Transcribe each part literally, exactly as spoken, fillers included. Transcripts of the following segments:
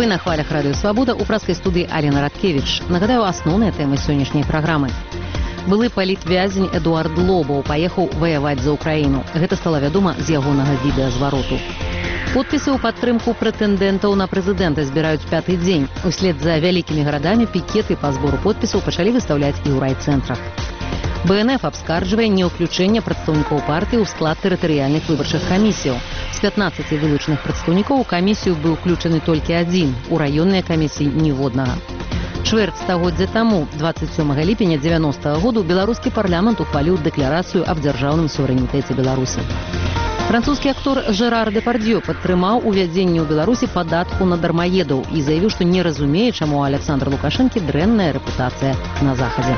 Вы на хвалях Радыё Свабода, у праскай студыі Алена Радкевіч. Нагадаю, асноўныя тэмы сённяшняй праграмы. Былы палітвязень Эдуард Лобаў паехаў ваяваць за Украіну. Гэта стала вядома з ягонага відэазвароту. Подпісы ў падтрымку прэтэндэнтаў на прэзідэнта збіраюць пяты дзень. Услед за вялікімі гарадамі пікеты па збору подпісаў пачалі выстаўляць і ў райцэнтрах. бэ эн эф абскарджвае неўключэнне прадстаўнікоў партыі ў склад тэрытарыяльных выбарчых камісіяў. З пятнаццаці вылучаных прадстаўнікоў у камісію быў уключаны толькі адзін, у раённыя камісіі ніводнага. Чвэрць стагоддзя таму, дваццаць сёмага ліпеня дзевяностага году, беларускі парламент ухваліў дэкларацыю аб дзяржаўным суверэнітэце Беларусі. Французскі актор Жерар Депардьё падтрымаў увядзенне ў Беларусі падатку на дармаедаў і заявіў, што не разумее, чаму у Аляксандра Лукашэнкі дрэнная рэпутацыя на захадзе.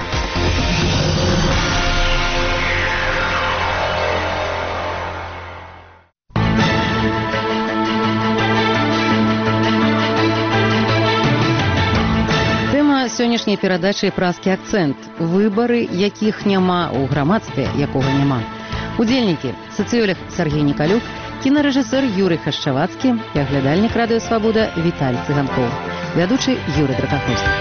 Сённяшняй перадачы праскі акцэнт. Выбары, якіх няма, у грамадстве якога няма. Удзельнікі: сацыёлог Сергей Николюк, кінарэжысэр Юрый Хашчавацкі і аглядальнік Радыё Свабода Віталь Цыганкоў. Вядучы Юрый Дракаховскі.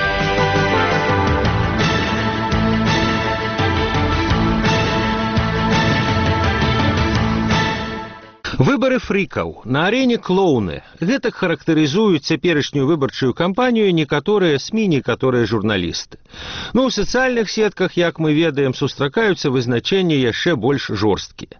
Выбары фрікаў. На арэне клоуны. Гэтак характарызуюць цяперашнюю выбарчую кампанію некаторыя СМІ, некаторыя журналісты. Ну, у сацыяльных сетках, як мы ведаем, сустракаюцца вызначэнні яшчэ больш жорсткія.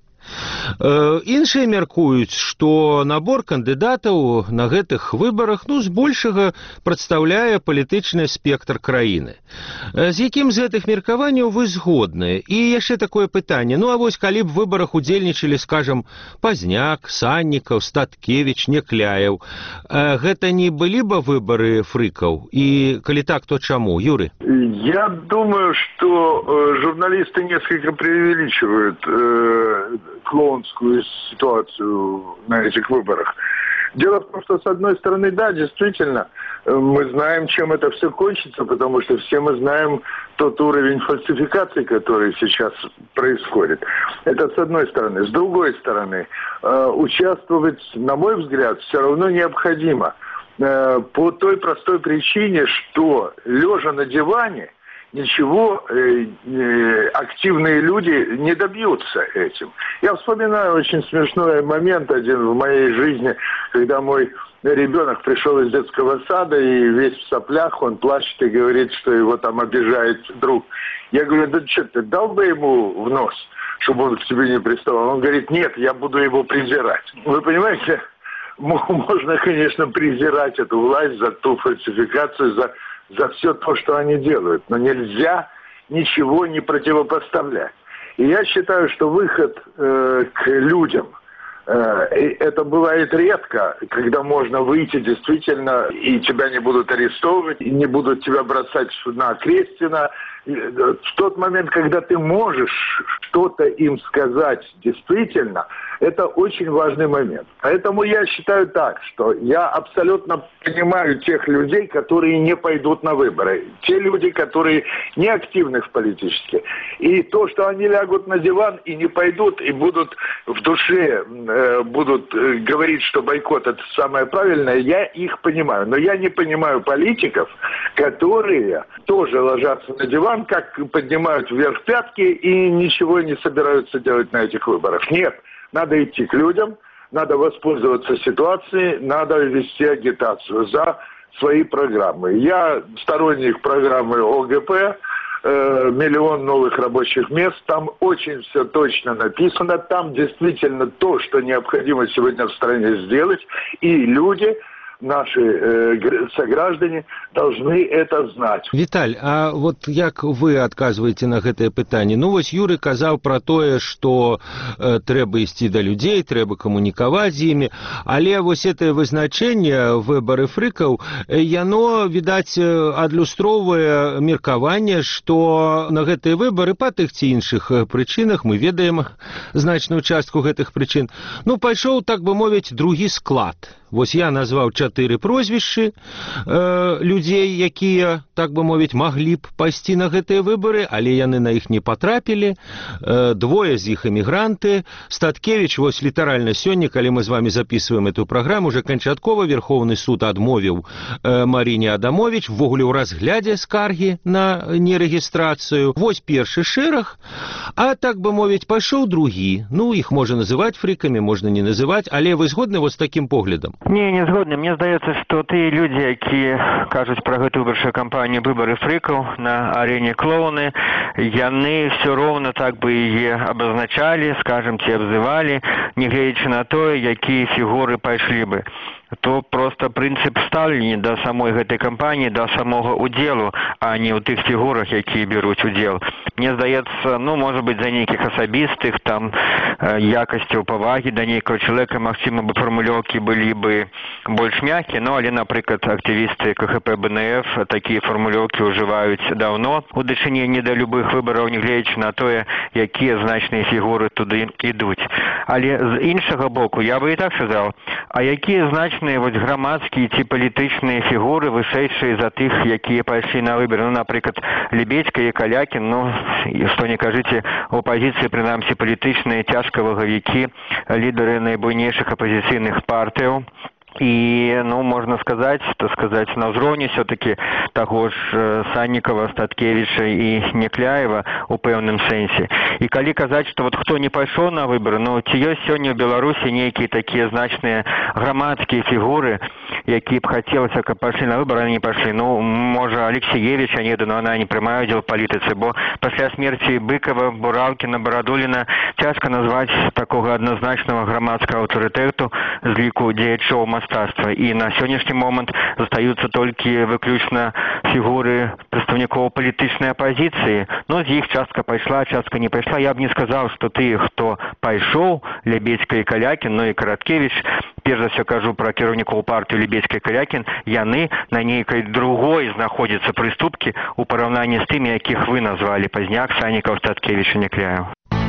Э, іншыя мяркуюць, што набор кандыдатаў на гэтых выбарах ну, збольшага прадстаўляе палітычны спектр краіны. З якім з гэтых меркаванняў вы згодныя? І яшчэ такое пытанне. Ну, а вось калі б выбарах удзельнічалі, скажам, Пазняк, Саннікаў, Статкевіч, Някляеў, э, гэта не былі бы выбары фрыкаў? І калі так, то чаму? Юрий? Я думаю, что э, журналисты несколько преувеличивают э, клоунскую ситуацию на этих выборах. Дело в том, что, с одной стороны, да, действительно, мы знаем, чем это все кончится, потому что все мы знаем тот уровень фальсификации, который сейчас происходит. Это с одной стороны. С другой стороны, э, участвовать, на мой взгляд, все равно необходимо. Э, по той простой причине, что, лежа на диване, ничего э, э, активные люди не добьются этим. Я вспоминаю очень смешной момент один в моей жизни, когда мой ребенок пришел из детского сада и весь в соплях, он плачет и говорит, что его там обижает друг. Я говорю, да что ты, дал бы ему в нос, чтобы он к тебе не приставал? Он говорит, нет, я буду его презирать. Вы понимаете, можно, конечно, презирать эту власть за ту фальсификацию, за за все то, что они делают. Но нельзя ничего не противопоставлять. И я считаю, что выход э, к людям, э, это бывает редко, когда можно выйти действительно, и тебя не будут арестовывать, и не будут тебя бросать на крестина. В тот момент, когда ты можешь что-то им сказать действительно, это очень важный момент. Поэтому я считаю так, что я абсолютно понимаю тех людей, которые не пойдут на выборы. Те люди, которые не активны в политически. И то, что они лягут на диван и не пойдут, и будут в душе э, будут э, говорить, что бойкот это самое правильное, я их понимаю. Но я не понимаю политиков, которые тоже ложатся на диван, как поднимают вверх пятки и ничего не собираются делать на этих выборах. Нет. Надо идти к людям, надо воспользоваться ситуацией, надо вести агитацию за свои программы. Я сторонник программы О Г П, э, миллион новых рабочих мест, там очень все точно написано, там действительно то, что необходимо сегодня в стране сделать, и люди, наши э, сограждане должны это знать. Віталь, а вот як вы адказваеце на гэтае пытанне? Ну вось Юрый казаў пра тое, што э, трэба ісці да людзей, трэба камунікаваць з імі, але вось гэтае вызначэнне выбары фрыкаў, яно, відаць, адлюстроўвае меркаванне, што на гэтыя выбары па тых ці іншых прычынах, мы ведаем значную частку гэтых прычын, ну пайшоў, так бы мовіць, другі склад. Вось я назваў чатыры прозвішчы э, людзей, якія, так бы мовіць, маглі б пайсці на гэтыя выбары, але яны на іх не патрапілі. Э, двое з іх эмігранты. Статкевич, вось літаральна сёння, калі мы з вами записываем эту праграму, уже канчаткова Верховны суд адмовіў э, Маріне Адамович ввогуле ў разглядзе скаргі на нерэгістрацыю. Вось першы шэраг, а так бы мовіць, пайшоў другі. Ну, іх можна называць фриками, можна не называць, але вы згодны вот з такім поглядам? Не, не згодны. Мне здаецца, што тыя людзі, якія кажуць пра гэту выбарчую кампанію выбары фрикаў на арене клоуны, яны все роўна так бы яе абазначалі, скажем, ці абзывалі, нягледзячы на тое, якія фігуры пайшлі бы. То просто прынцып стаўлення да самой гэтай кампаніі, да самога удзелу, а не ў тых фігурах, якія бяруць удзел. Мне здаецца, ну, можа быць, за нейкіх асабістых там якасцяў павагі да нейкага чалавека, магчыма, бы фармулёўкі былі бы больш мяккія, ну, але, напрыклад, актывісты ка ха пэ бэ эн эф такія фармулёўкі ўжываюць даўно у дачыненні да любых выбараў, нягледзячы на тое, якія значныя фігуры туды ідуць. Але з іншага боку, я бы і так сказаў, а якія значныя вось грамадскія ці палітычныя фігуры вышэйшыя за тых, якія пайшлі на выборы. Ну, напрыклад, Лебедзька і Калякін, ну, што не кажыце, у апазіцыі, прынамсі, палітычныя цяжкавагавікі, лідары найбуйнейшых апазіцыйных партыяў. І, ну, можна сказаць, то сказаць, на ўзроўні все-таки таго ж Саннікава, Статкевіча і Някляева у пэўным сэнсе. І калі казаць, што вот хто не пайшоў на выборы, ну, ці ёсць сёння ў Беларусі нейкія такія значныя грамадскія фігуры, якія б хацелася, каб пайшлі на выборы, а не пайшлі. Ну, можа, Алексеевич, а не, но она не прымае удзел у палітыцы, бо пасля смерці Быкова, Бураўкіна, Барадуліна цяжка назваць такога адназначнага грамадскага аўтарытэту з ліку дзеячоў мастацтва. І на сённяшні момант застаюцца толькі выключна фігуры прадстаўнікоў палітычнай апазіцыі. Ну, з іх частка пайшла, частка не пайшла. Я б не сказаў, што тыя, хто пайшоў, Лебедзька і Калякін, ну і Караткевіч, перш за ўсё кажу пра кіраўнікоў партыі Лебедзька і Калякін, яны на нейкай другой знаходзяцца прыступкі ў параўнанні з тымі, якіх вы назвалі Пазняк, Саннікаў, Статкевіч і Някляеў.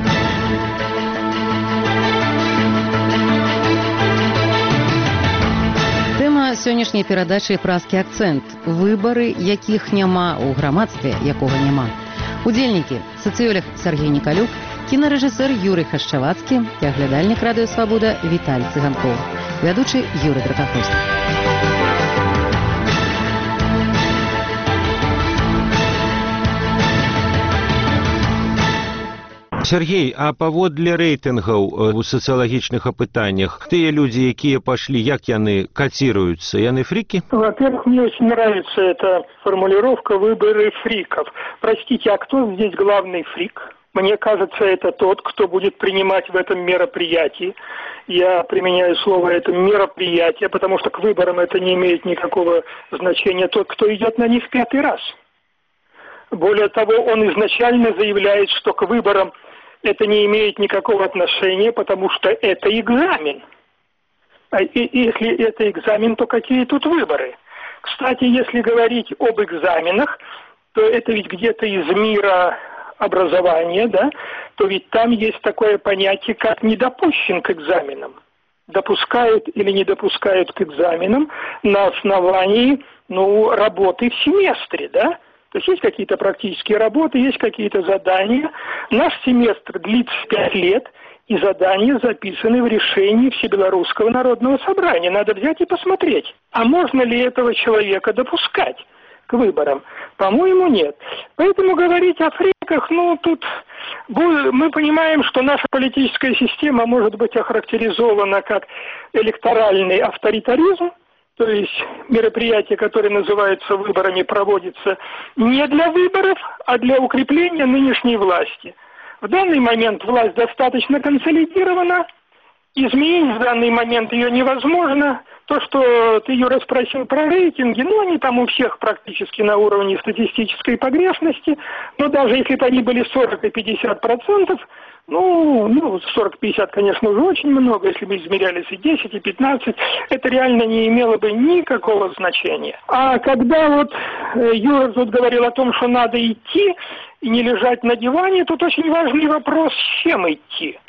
Тэма сённяшняй перадачы «Празкі акцэнт». Выбары, якіх няма ў грамадстве, якога няма. Удзельнікі – сацыёлог Сергей Николюк, кінарэжысэр Юрый Хашчавацкі і аглядальнік радыё «Свабода» Віталь Цыганкоў. Вядучы Юрый Дракаховскі. Сергей, а паводле рэйтынгаў у сацыялагічных апытаннях, тыя людзі, якія пашлі, як яны котируются? Яны фрики? Во-первых, мне очень нравится эта формулировка «выборы фриков». Простите, а кто здесь главный фрик? Мне кажется, это тот, кто будет принимать в этом мероприятии. Я применяю слово «это мероприятие», потому что к выборам это не имеет никакого значения. Тот, кто идет на них пятый раз. Более того, он изначально заявляет, что к выборам это не имеет никакого отношения, потому что это экзамен. И если это экзамен, то какие тут выборы? Кстати, если говорить об экзаменах, то это ведь где-то из мира образования, да, то ведь там есть такое понятие, как недопущен к экзаменам. Допускают или не допускают к экзаменам на основании, ну, работы в семестре, да. То есть есть какие-то практические работы, есть какие-то задания. Наш семестр длится пять лет, и задания записаны в решении Всебелорусского народного собрания. Надо взять и посмотреть, а можно ли этого человека допускать к выборам. По-моему, нет. Поэтому говорить о фриках, ну, тут мы понимаем, что наша политическая система может быть охарактеризована как электоральный авторитаризм. То есть мероприятие, которое называется выборами, проводится не для выборов, а для укрепления нынешней власти. В данный момент власть достаточно консолидирована, изменить в данный момент ее невозможно. То, что ты, Юра, спросил про рейтинги, ну, они там у всех практически на уровне статистической погрешности, но даже если бы они были сорок и пятьдесят процентов, ну, ну сорок-пятьдесят, конечно, уже очень много, если бы измерялись и десять, и пятнадцать, это реально не имело бы никакого значения. А когда вот Юра тут говорил о том, что надо идти и не лежать на диване, тут очень важный вопрос, с чем идти.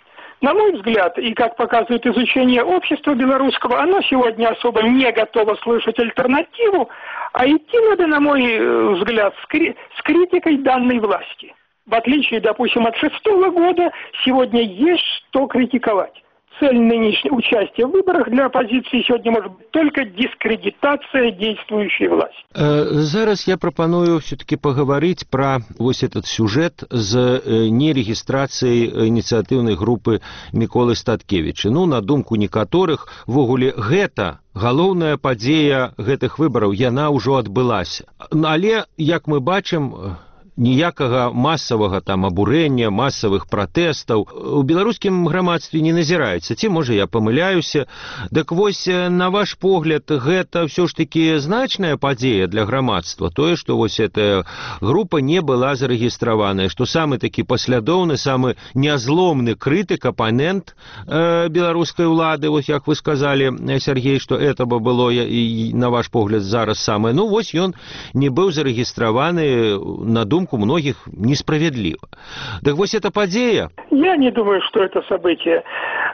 На мой взгляд, и как показывает изучение общества белорусского, оно сегодня особо не готово слышать альтернативу, а идти надо, на мой взгляд, с, кри- с критикой данной власти. В отличие, допустим, от шестого года, сегодня есть что критиковать. Цель нынешнего участия в выборах для оппозиции сегодня может быть только дискредитация действующей власти. Зараз я прапаную все-таки поговорить про вот этот сюжет з нерегистрацией инициативной группы Миколы Статкевича. Ну, на думку некаторых, ввогуле гэта галоўная падзея гэтых выбораў, яна ўжо адбылася. Але, як мы бачым, ніякага масавага там абурэння, масавых пратэстаў у беларускім грамадстве не назіраецца. Ці, можа, я памыляюся. Дык вось, на ваш погляд, гэта ўсё ж такі значная падзея для грамадства? Тое, што вось эта група не была зарэгістраваная, што самы такі паслядоўны, самы нязломны крытык, апанент э, беларускай улады, вось як вы сказалі, Сергей, што это бы было, і, на ваш погляд, зараз самае. Ну, вось ён не быў зарэгістраваны, на думку многих несправедливо. Так вот это падея? Я не думаю, что это событие.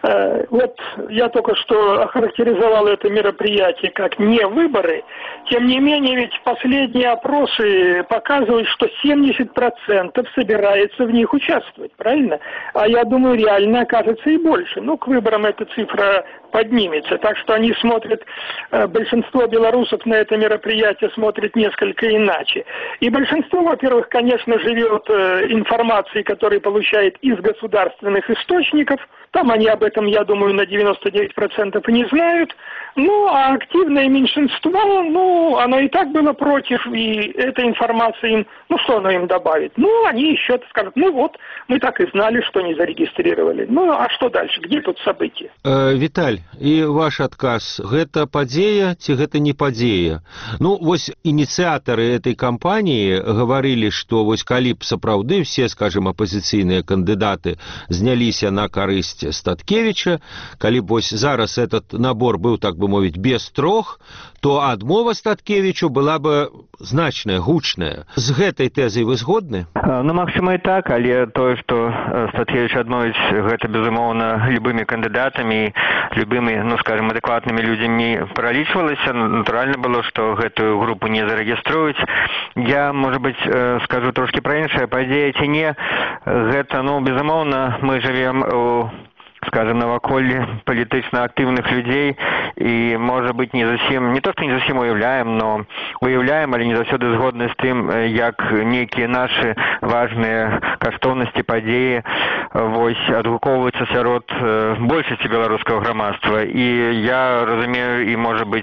Вот я только что охарактеризовал это мероприятие как не выборы. Тем не менее, ведь последние опросы показывают, что семьдесят процентов собирается в них участвовать, правильно? А я думаю, реально окажется и больше. Ну, к выборам эта цифра поднимется. Так что они смотрят, большинство белорусов на это мероприятие смотрит несколько иначе. И большинство, во-первых, конечно, живет информацией, которую получает из государственных источников. Там они об этом, я думаю, на девяносто девять процентов и не знают. Ну, а активное меньшинство, ну, оно и так было против, и эта информация им, ну, что она им добавит? Ну, они еще скажут, ну вот, мы так и знали, что не зарегистрировали. Ну, а что дальше? Где тут события? Э, Виталь, и ваш отказ, гэта падзея ці гэта не падзея? Ну, вось инициаторы этой кампании говорили, что вось калі б сапраўды все, скажем, оппозиционные кандидаты зняліся на карысць Статкевича, калі б вось зараз этот набор был, так бы мовіць, без трох, то адмова Статкевичу была бы значная, гучная. З гэтай тэзай вы згодны? Ну, магчыма, і так, але тое, што Статкевич адмовіць, гэта, безумоўна, любымі кандыдатамі, любымі, ну, скажем, адэкватнымі людзьмі пралічвалася. Натуральна было, што гэтую групу не зарэгіструюць. Я, можа быць, скажу трошкі пра іншае, падзея ці не, гэта, ну, безумоўна, мы жывем у, скажем, наваколле палітычна актыўных людзей, і, можа быць, не зусім, не то, што не зусім уяўляем, но уяўляем, але не заўсёды згодны з тым, як нейкія нашы важныя каштоўнасці, падзеі вось адгукоўваюцца сярод большасці беларускага грамадства. І я разумею, і, можа быць,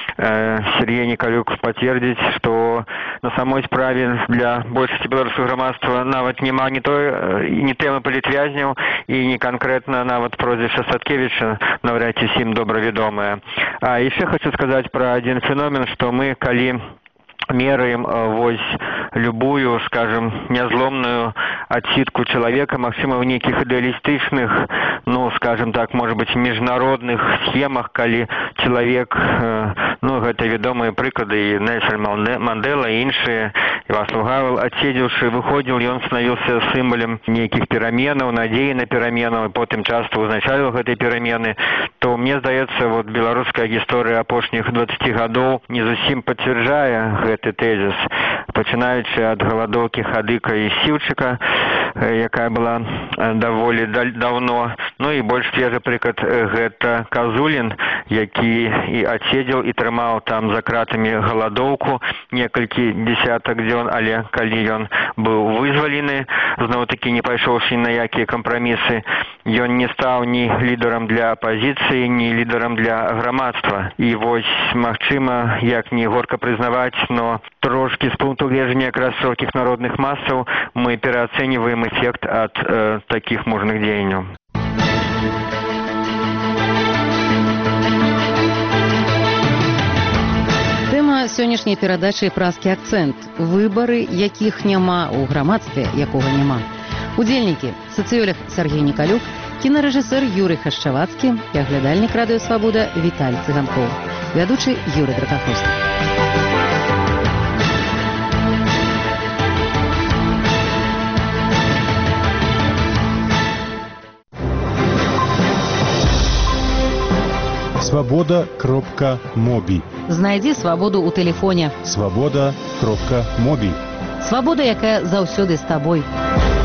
Сергей Николюк пацвердзіць, што на самой справе для большасці беларускага грамадства нават няма не той, не тэмы палітвязняў і не канкрэтна нават прозвішча Статкевича, навряд ці всім добра вядомае. А яшчэ хочу сказаць пра адзін феномен, што мы, калі меряем вось любую, скажем, нязломную адсітку чалавека, магчыма, в нейкіх ідэалістычных, ну, скажем так, может быть, міжнародных схемах, калі чалавек, ну, гэта вядомыя прыклады, і Нельсон Мандела, і іншыя, і Вацлав Гавел, адседзеўшы, выходзіў, ён становіўся сімвалем нейкіх пераменаў, надзеі на пераменаў, і потым часта узначальваў гэтыя перамены, то мне здаецца, вот беларуская гісторыя апошніх дваццаці гадоў не зусім пацвярджае гэты тэзіс, пачынаючы ад галадоўкі Хадыка і Сіўчыка, якая была даволі даўно. Ну і больш свежы прыклад гэта Казулін, які і адседзеў і трымаў там за кратамі галадоўку некалькі дзесятак дзён, але калі ён быў вызвалены, зноў-такі не пайшоўшы на якія кампрамісы, ён не стаў ні лідарам для апазіцыі, ні лідарам для грамадства. І вось, магчыма, як не горка прызнаваць, но трошки з пункту гледжання якраз шырокіх народных масаў мы пераацэньваем эфект ад э, такіх мужных дзеянняў. Тэма сённяшняй перадачы «Празкі акцэнт». Выбары, якіх няма ў грамадстве, якога няма. Удзельнікі – сацыёлог Сергей Николюк, кінарэжысэр Юрый Хашчавацкі і аглядальнік радыё «Свабода» Віталь Цыганкоў. Вядучы Юрый Дракаховскі. Свобода кропка моби. Знайдзі свабоду ў тэлефоне. Свобода кропка моби. Свабода, якая заўсёды з табой.